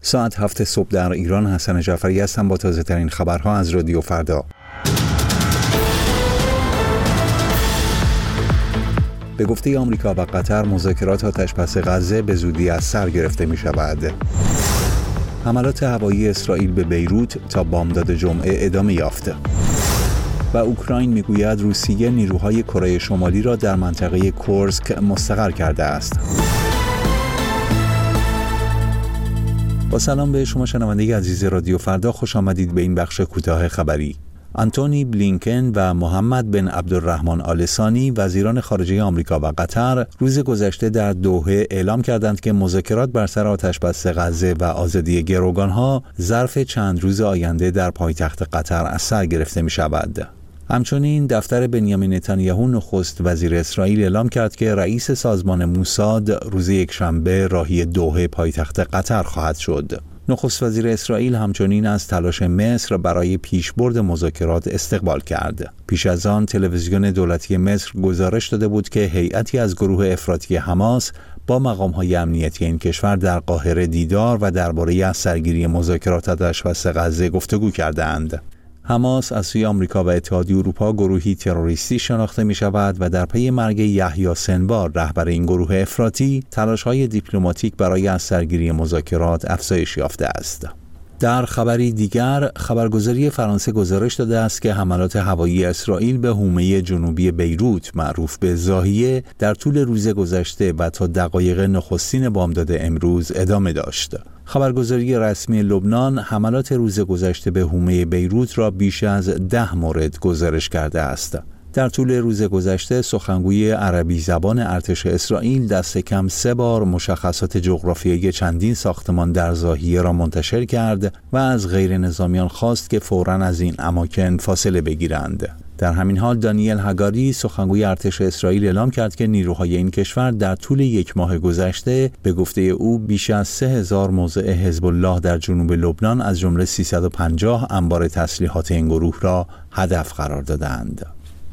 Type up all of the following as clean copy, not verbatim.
ساعت 7 صبح در ایران. حسن جعفری هستم با تازه ترین خبرها از رادیو فردا. به گفته آمریکا و قطر مذاکرات آتش‌بس غزه به زودی از سر گرفته می شود. حملات هوایی اسرائیل به بیروت تا بامداد جمعه ادامه یافته و اوکراین میگوید روسیه نیروهای کره شمالی را در منطقه کورسک مستقر کرده است. با سلام به شما شنونده عزیز رادیو فردا، خوش آمدید به این بخش کوتاه خبری. آنتونی بلینکن و محمد بن عبدالرحمن آل ثانی وزیران خارجه آمریکا و قطر روز گذشته در دوحه اعلام کردند که مذاکرات بر سر آتش‌بس غزه و آزادی گروگانها ظرف چند روز آینده در پایتخت قطر از سر گرفته می شود. همچنین دفتر بنیامین نتانیاهو نخست وزیر اسرائیل اعلام کرد که رئیس سازمان موساد روز یکشنبه راهی دوحه پایتخت قطر خواهد شد. نخست وزیر اسرائیل همچنین از تلاش مصر برای پیشبرد مذاکرات استقبال کرد. پیش از آن تلویزیون دولتی مصر گزارش داده بود که هیئتی از گروه افراطی حماس با مقام‌های امنیتی این کشور در قاهره دیدار و درباره از سرگیری مذاکرات آتش‌بس غزه گفتگو کردند. حماس از سوی آمریکا و اتحادیه اروپا گروهی تروریستی شناخته می شود و در پی مرگ یحیی سنوار رهبر این گروه افراطی تلاش‌های دیپلماتیک برای از سرگیری مذاکرات افزایش یافته است. در خبری دیگر، خبرگزاری فرانسه گزارش داده است که حملات هوایی اسرائیل به حومه جنوبی بیروت معروف به ضاحیه در طول روز گذشته و تا دقایق نخستین بامداد امروز ادامه داشت. خبرگزاری رسمی لبنان حملات روز گذشته به حومه بیروت را بیش از 10 مورد گزارش کرده است. در طول روز گذشته سخنگوی عربی زبان ارتش اسرائیل دست کم 3 بار مشخصات جغرافیایی چندین ساختمان در ضاحیه را منتشر کرد و از غیر نظامیان خواست که فوراً از این اماکن فاصله بگیرند. در همین حال دانیل هگاری سخنگوی ارتش اسرائیل اعلام کرد که نیروهای این کشور در طول 1 ماه گذشته به گفته او بیش از 3000 موضع حزب الله در جنوب لبنان از جمله 350 انبار تسلیحات این گروه را هدف قرار دادند.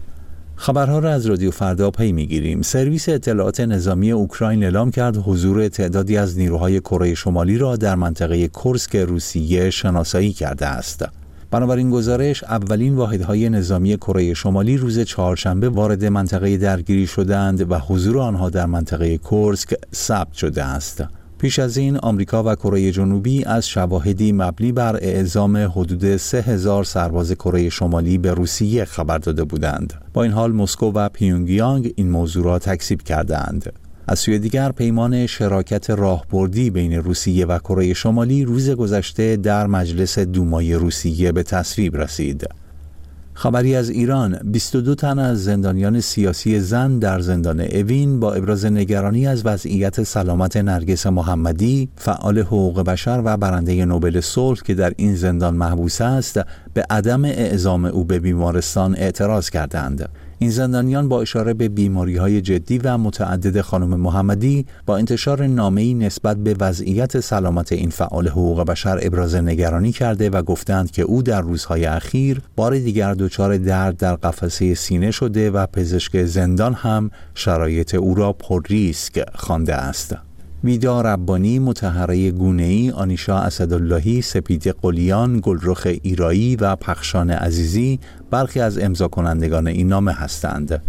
خبرها را از رادیو فردا پی می‌گیریم. سرویس اطلاعات نظامی اوکراین اعلام کرد حضور تعدادی از نیروهای کره شمالی را در منطقه کورسک روسیه شناسایی کرده است. بنابراین گزارش اولین واحدهای نظامی کره شمالی روز چهارشنبه وارد منطقه درگیری شدند و حضور آنها در منطقه کورسک ثبت شده است. پیش از این آمریکا و کره جنوبی از شواهدی مبنی بر اعزام حدود 3000 سرباز کره شمالی به روسیه خبر داده بودند. با این حال مسکو و پیونگیانگ این موضوع را تکذیب کردند. از سوی دیگر پیمان شراکت راهبردی بین روسیه و کره شمالی روز گذشته در مجلس دومای روسیه به تصویب رسید. خبری از ایران: 22 تن از زندانیان سیاسی زن در زندان اوین با ابراز نگرانی از وضعیت سلامت نرگس محمدی، فعال حقوق بشر و برنده نوبل صلح که در این زندان محبوس است، به عدم اعزام او به بیمارستان اعتراض کردند. این زندانیان با اشاره به بیماری‌های جدی و متعدد خانم محمدی با انتشار نامه‌ای نسبت به وضعیت سلامت این فعال حقوق بشر ابراز نگرانی کرده و گفتند که او در روزهای اخیر بار دیگر دچار درد در قفسه سینه شده و پزشک زندان هم شرایط او را پر ریسک خوانده است. ویدا ربانی، مطهره گونه‌ای، آنیشا اسداللهی، سپید قلیان، گلرخ ایرایی و پخشان عزیزی برخی از امضا کنندگان این نامه هستند.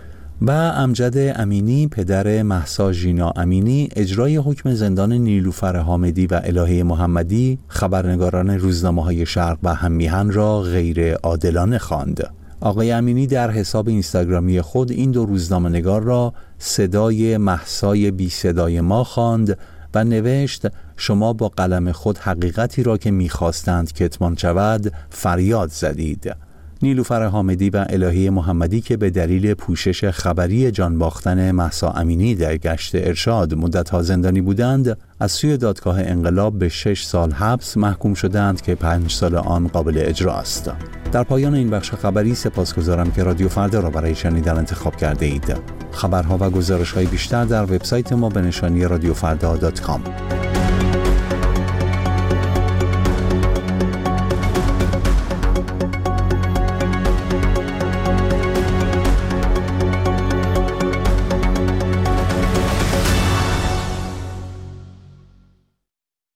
و امجد امینی، پدر مهسا ژینا امینی، اجرای حکم زندان نیلوفر حامدی و الهه محمدی خبرنگاران روزنامه‌های شرق و هم‌میهن را غیر عادلانه خواند. آقای امینی در حساب اینستاگرامی خود این 2 روزنامه‌نگار را صدای مهسای بی صدای ما خواند و نوشت: شما با قلم خود حقیقتی را که می‌خواستند کتمان شود فریاد زدید. نیلوفر حامدی و الهه محمدی که به دلیل پوشش خبری جان باختن مهسا امینی در گشت ارشاد مدت‌ها زندانی بودند، از سوی دادگاه انقلاب به 6 سال حبس محکوم شدند که 5 سال آن قابل اجرا است. در پایان این بخش خبری سپاسگزارم که رادیو فردا را برای شنیدن انتخاب کرده اید. خبرها و گزارش‌های بیشتر در وبسایت ما به نشانی radiofrda.com.